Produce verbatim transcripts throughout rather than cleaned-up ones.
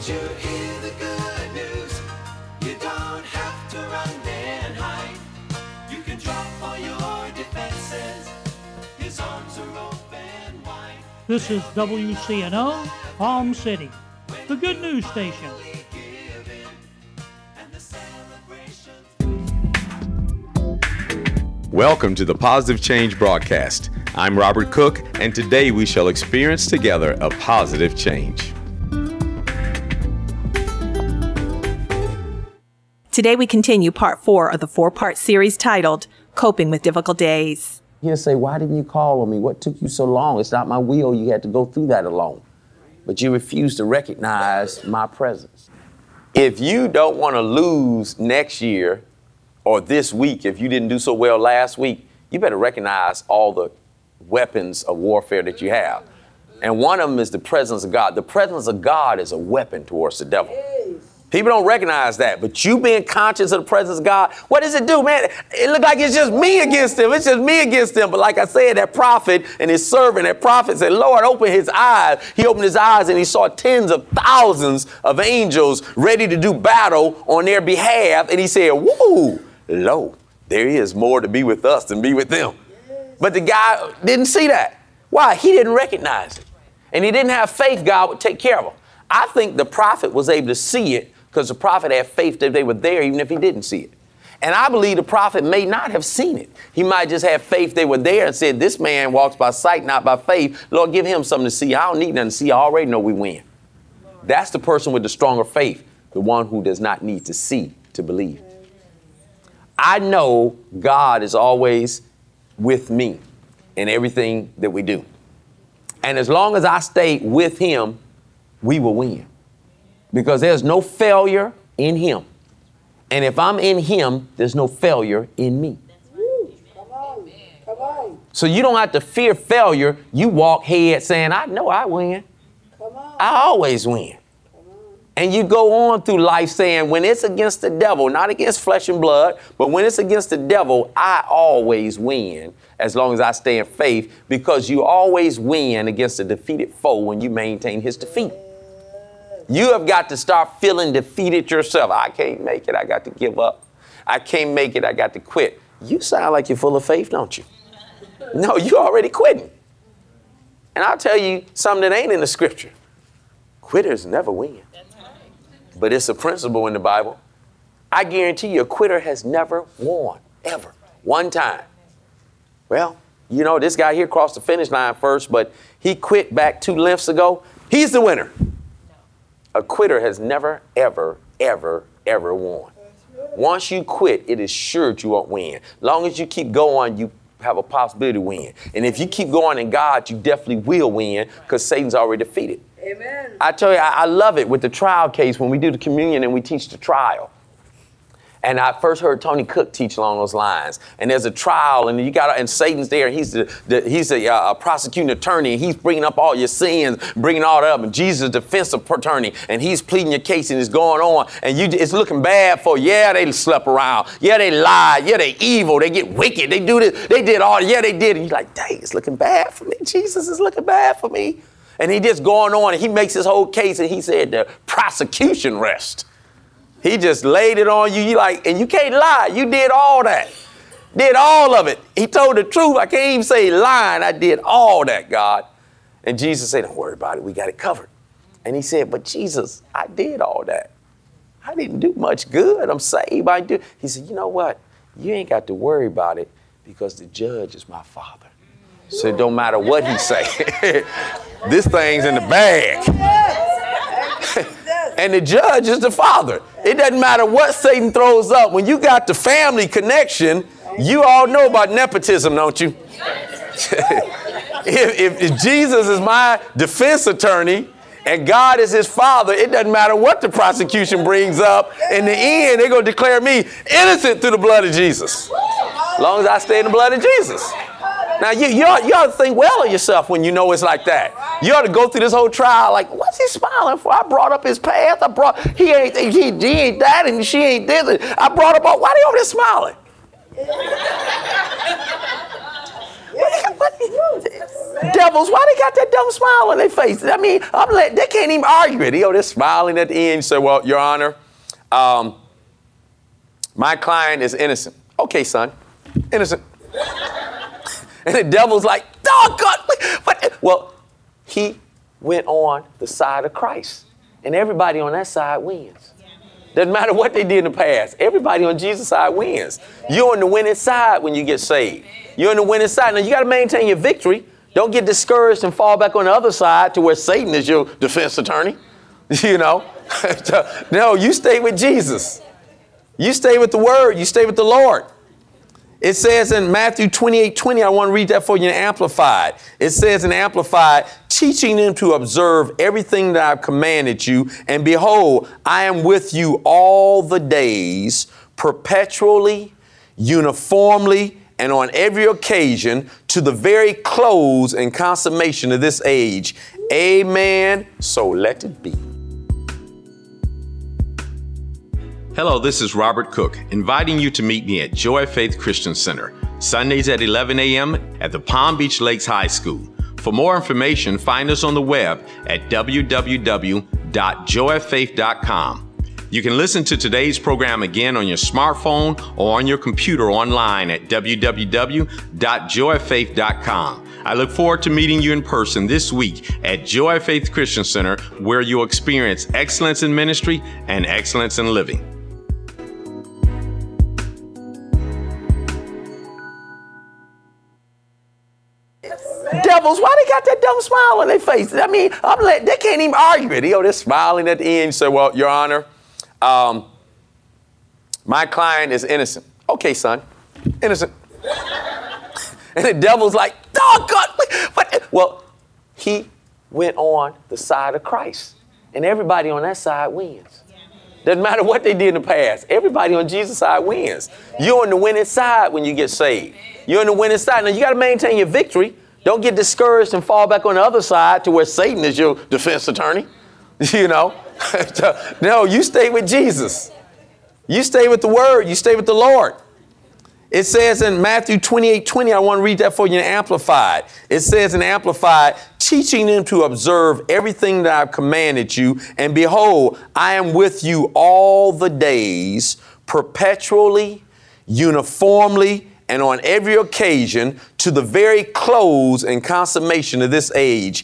Can't you hear the good news? You don't have to run and hide. You can drop all your defenses. His arms are open wide. This is W C N O, Palm City, the good news station. Welcome to the Positive Change broadcast. I'm Robert Cook, and today we shall experience together a positive change. Today we continue part four of the four-part series titled Coping with Difficult Days. He'll say, why didn't you call on me? What took you so long? It's not my will. You had to go through that alone. But you refuse to recognize my presence. If you don't want to lose next year or this week, if you didn't do so well last week, you better recognize all the weapons of warfare that you have. And one of them is the presence of God. The presence of God is a weapon towards the devil. People don't recognize that, but you being conscious of the presence of God, what does it do, man? It look like it's just me against him. It's just me against him. But like I said, that prophet and his servant, that prophet said, Lord, open his eyes. He opened his eyes and he saw tens of thousands of angels ready to do battle on their behalf. And he said, woo, lo, there is more to be with us than be with them. But the guy didn't see that. Why? He didn't recognize it. And he didn't have faith God would take care of him. I think the prophet was able to see it because the prophet had faith that they were there even if he didn't see it. And I believe the prophet may not have seen it. He might just have faith they were there and said, this man walks by sight, not by faith. Lord, give him something to see. I don't need nothing to see. I already know we win. That's the person with the stronger faith, the one who does not need to see to believe. I know God is always with me in everything that we do. And as long as I stay with him, we will win. Because there's no failure in him. And if I'm in him, there's no failure in me. Come on. Come on. So you don't have to fear failure. You walk head saying, I know I win. Come on. I always win. And you go on through life saying, when it's against the devil, not against flesh and blood, but when it's against the devil, I always win as long as I stay in faith, because you always win against a defeated foe when you maintain his defeat. You have got to start feeling defeated yourself. I can't make it. I got to give up. I can't make it. I got to quit. You sound like you're full of faith, don't you? No, you're already quitting. And I'll tell you something that ain't in the scripture. Quitters never win. But it's a principle in the Bible. I guarantee you a quitter has never won, ever, one time. Well, you know, this guy here crossed the finish line first, but he quit back two lengths ago. He's the winner. A quitter has never, ever, ever, ever won. Once you quit, it is sure that you won't win. Long as you keep going, you have a possibility to win. And if you keep going in God, you definitely will win because Satan's already defeated. Amen. I tell you, I, I love it with the trial case when we do the communion and we teach the trial. And I first heard Tony Cook teach along those lines. And there's a trial, and you got, and Satan's there, and he's the, the he's a uh, prosecuting attorney, and he's bringing up all your sins, bringing all that up. And Jesus is defense attorney, and he's pleading your case, and it's going on, and you, it's looking bad for you. Yeah, they slept around. Yeah, they lied. Yeah, they evil. They get wicked. They do this. They did all. Yeah, they did. And you're like, dang, it's looking bad for me. Jesus is looking bad for me. And he just going on, and he makes his whole case, and he said the prosecution rest. He just laid it on you. You like, and you can't lie. You did all that. Did all of it. He told the truth. I can't even say lying. I did all that, God. And Jesus said, don't worry about it. We got it covered. And he said, but Jesus, I did all that. I didn't do much good. I'm saved. I do. He said, you know what? You ain't got to worry about it because the judge is my Father. So it don't matter what he say. This thing's in the bag. And the judge is the Father. It doesn't matter what Satan throws up. When you got the family connection, you all know about nepotism, don't you? if, if, if Jesus is my defense attorney and God is his Father, it doesn't matter what the prosecution brings up. In the end, they're going to declare me innocent through the blood of Jesus. As long as I stay in the blood of Jesus. Now, you, you, ought, you ought to think well of yourself when you know it's like that. You ought to go through this whole trial like, what's he smiling for? I brought up his past. I brought, he ain't, he, he ain't that and she ain't this. I brought up, all, why are they over there smiling? what, what, Devils, why they got that dumb smile on their face? I mean, I'm like, they can't even argue it. Yo, they're smiling at the end. You say, well, Your Honor, um, my client is innocent. Okay, son, innocent. And the devil's like, oh, God, what? Well, he went on the side of Christ. And everybody on that side wins. Doesn't matter what they did in the past. Everybody on Jesus' side wins. You're on the winning side when you get saved. You're on the winning side. Now, you got to maintain your victory. Don't get discouraged and fall back on the other side to where Satan is your defense attorney. You know? No, you stay with Jesus. You stay with the word. You stay with the Lord. It says in Matthew twenty-eight twenty, I want to read that for you in Amplified. It says in Amplified, teaching them to observe everything that I've commanded you. And behold, I am with you all the days, perpetually, uniformly, and on every occasion to the very close and consummation of this age. Amen. So let it be. Hello, this is Robert Cook, inviting you to meet me at Joy Faith Christian Center, Sundays at eleven a.m. at the Palm Beach Lakes High School. For more information, find us on the web at w w w dot joy faith dot com. You can listen to today's program again on your smartphone or on your computer online at w w w dot joy faith dot com. I look forward to meeting you in person this week at Joy Faith Christian Center, where you'll experience excellence in ministry and excellence in living. Devils, why they got that dumb smile on their face? I mean, I'm like, they can't even argue it. Yo, they're smiling at the end. You say, well, Your Honor, um, my client is innocent. Okay, son, innocent. And the devil's like, oh, God, what? Well, he went on the side of Christ. And everybody on that side wins. Doesn't matter what they did in the past. Everybody on Jesus' side wins. You're on the winning side when you get saved. You're on the winning side. Now, you got to maintain your victory. Don't get discouraged and fall back on the other side to where Satan is your defense attorney. You know? No, you stay with Jesus. You stay with the word. You stay with the Lord. It says in Matthew twenty-eight twenty, I want to read that for you in Amplified. It says in Amplified, teaching them to observe everything that I've commanded you. And behold, I am with you all the days, perpetually, uniformly, and on every occasion to the very close and consummation of this age.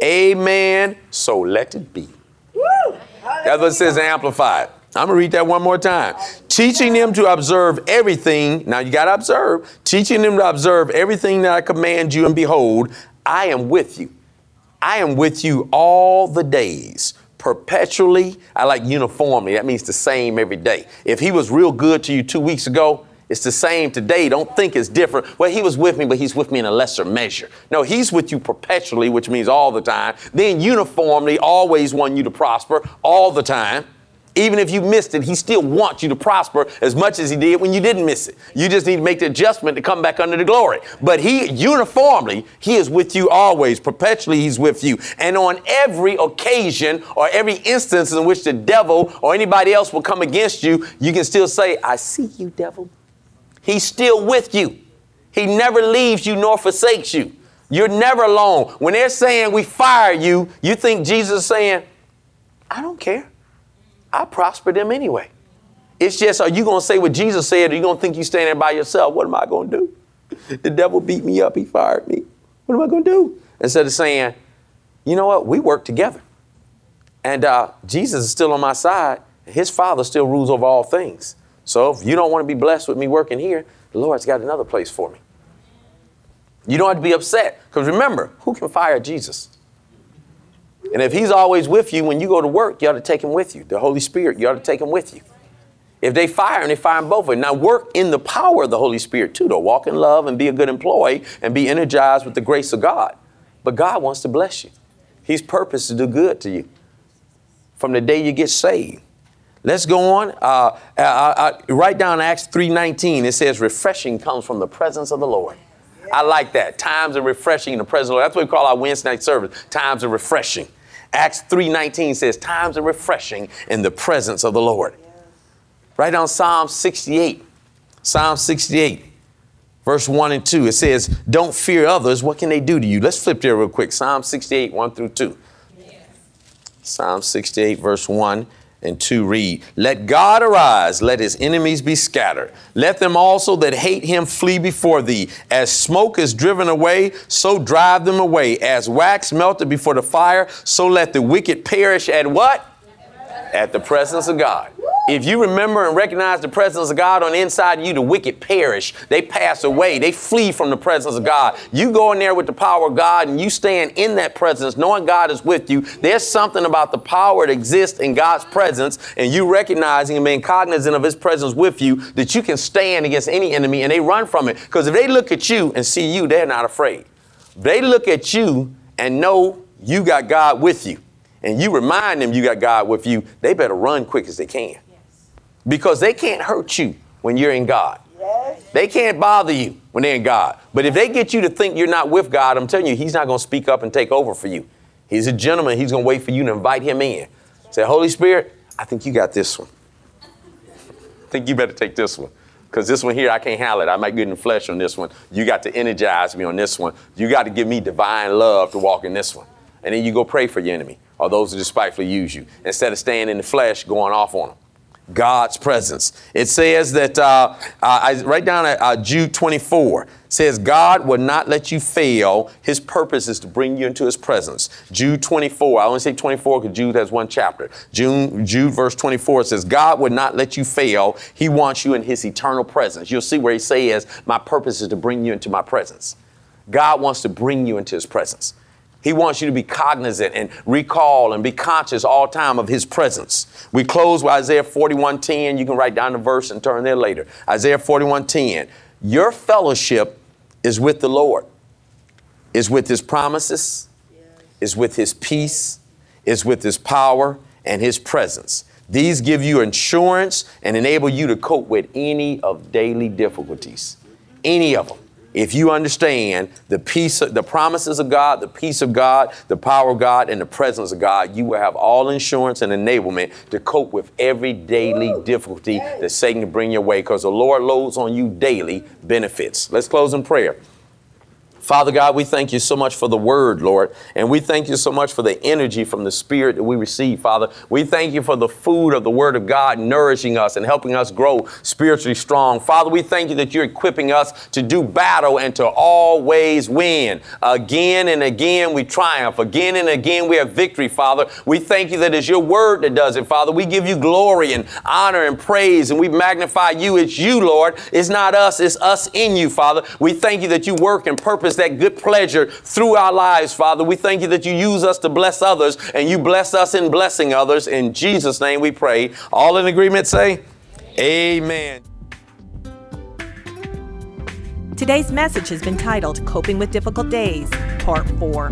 Amen. So let it be. That's what it says in Amplified. I'm going to read that one more time. Teaching them to observe everything. Now you got to observe. Teaching them to observe everything that I command you. And behold, I am with you. I am with you all the days. Perpetually. I like uniformly. That means the same every day. If he was real good to you two weeks ago, it's the same today. Don't think it's different. Well, he was with me, but he's with me in a lesser measure. No, he's with you perpetually, which means all the time. Then uniformly, always want you to prosper all the time. Even if you missed it, he still wants you to prosper as much as he did when you didn't miss it. You just need to make the adjustment to come back under the glory. But he uniformly, he is with you always. Perpetually, he's with you. And on every occasion or every instance in which the devil or anybody else will come against you, you can still say, I see you, devil. He's still with you. He never leaves you nor forsakes you. You're never alone. When they're saying we fire you, you think Jesus is saying, I don't care. I prosper them anyway. It's just, are you going to say what Jesus said, or are you going to think you're standing there by yourself? What am I going to do? The devil beat me up. He fired me. What am I going to do? Instead of saying, you know what? We work together. And uh, Jesus is still on my side. His Father still rules over all things. So if you don't want to be blessed with me working here, the Lord's got another place for me. You don't have to be upset. Because remember, who can fire Jesus? And if he's always with you, when you go to work, you ought to take him with you. The Holy Spirit, you ought to take him with you. If they fire him, they fire him both of them. Now work in the power of the Holy Spirit too, to walk in love and be a good employee and be energized with the grace of God. But God wants to bless you. He's purposed to do good to you from the day you get saved. Let's go on. Uh, uh, uh, write down Acts three nineteen. It says refreshing comes from the presence of the Lord. I like that. Times of refreshing in the presence of the Lord. That's what we call our Wednesday night service. Times of refreshing. Acts three nineteen says times of refreshing in the presence of the Lord. Write down Psalm sixty-eight. Psalm sixty-eight. verse one and two. It says, don't fear others. What can they do to you? Let's flip there real quick. Psalm sixty-eight, one through two. Yes. Psalm sixty-eight, verse one and two read, let God arise, let his enemies be scattered. Let them also that hate him flee before thee. As smoke is driven away, so drive them away. As wax melted before the fire, so let the wicked perish at what? At the presence of God. If you remember and recognize the presence of God on the inside of you, the wicked perish. They pass away. They flee from the presence of God. You go in there with the power of God and you stand in that presence knowing God is with you. There's something about the power that exists in God's presence and you recognizing and being cognizant of his presence with you that you can stand against any enemy and they run from it. Because if they look at you and see you, they're not afraid. They look at you and know you got God with you and you remind them you got God with you, they better run quick as they can. Because they can't hurt you when you're in God. Yes. They can't bother you when they're in God. But if they get you to think you're not with God, I'm telling you, he's not going to speak up and take over for you. He's a gentleman. He's going to wait for you to invite him in. Say, Holy Spirit, I think you got this one. I think you better take this one. Because this one here, I can't handle it. I might get in the flesh on this one. You got to energize me on this one. You got to give me divine love to walk in this one. And then you go pray for your enemy or those who despitefully use you. Instead of staying in the flesh, going off on them. God's presence. It says that, uh, uh, I write down at uh, Jude twenty-four, says God will not let you fail. His purpose is to bring you into his presence. Jude twenty-four, I only say twenty-four because Jude has one chapter. Jude, Jude verse twenty-four says, God would not let you fail. He wants you in his eternal presence. You'll see where he says, my purpose is to bring you into my presence. God wants to bring you into his presence. He wants you to be cognizant and recall and be conscious all time of his presence. We close with Isaiah forty-one ten. You can write down the verse and turn there later. Isaiah forty-one ten. Your fellowship is with the Lord, is with his promises, is with his peace, is with his power and his presence. These give you assurance and enable you to cope with any of daily difficulties, any of them. If you understand the peace, the promises of God, the peace of God, the power of God, and the presence of God, you will have all insurance and enablement to cope with every daily difficulty that Satan can bring your way, because the Lord loads on you daily benefits. Let's close in prayer. Father God, we thank you so much for the word, Lord, and we thank you so much for the energy from the Spirit that we receive, Father. We thank you for the food of the word of God nourishing us and helping us grow spiritually strong. Father, we thank you that you're equipping us to do battle and to always win. Again and again, we triumph. Again and again, we have victory, Father. We thank you that it's your word that does it, Father. We give you glory and honor and praise, and we magnify you. It's you, Lord. It's not us. It's us in you, Father. We thank you that you work and purpose that good pleasure through our lives, Father. We thank you that you use us to bless others, and you bless us in blessing others. In Jesus' name we pray. All in agreement say, amen. Today's message has been titled Coping with Difficult Days, Part four.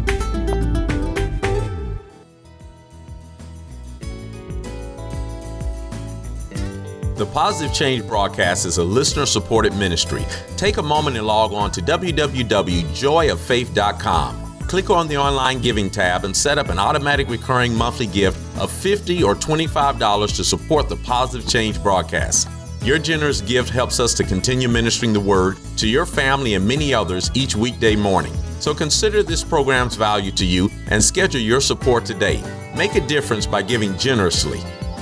The Positive Change broadcast is a listener-supported ministry. Take a moment and log on to w w w dot joy of faith dot com. Click on the online giving tab and set up an automatic recurring monthly gift of fifty dollars or twenty-five dollars to support the Positive Change broadcast. Your generous gift helps us to continue ministering the word to your family and many others each weekday morning. So consider this program's value to you and schedule your support today. Make a difference by giving generously.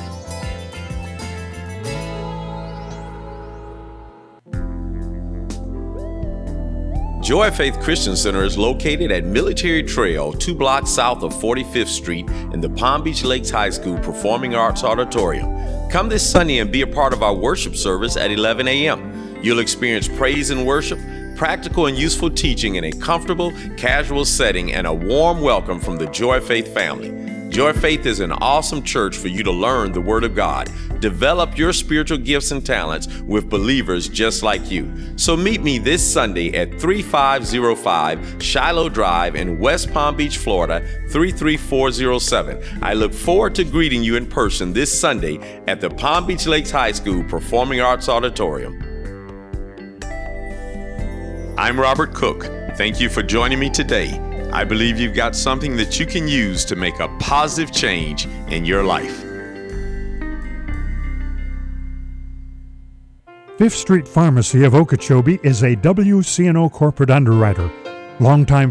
Joy of Faith Christian Center is located at Military Trail, two blocks south of forty-fifth Street in the Palm Beach Lakes High School Performing Arts Auditorium. Come this Sunday and be a part of our worship service at eleven a m You'll experience praise and worship, practical and useful teaching in a comfortable, casual setting, and a warm welcome from the Joy of Faith family. Joy of Faith is an awesome church for you to learn the Word of God, develop your spiritual gifts and talents with believers just like you. So meet me this Sunday at thirty-five oh five Shiloh Drive in West Palm Beach, Florida, three three four oh seven. I look forward to greeting you in person this Sunday at the Palm Beach Lakes High School Performing Arts Auditorium. I'm Robert Cook. Thank you for joining me today. I believe you've got something that you can use to make a positive change in your life. Fifth Street Pharmacy of Okeechobee is a W C N O corporate underwriter. Longtime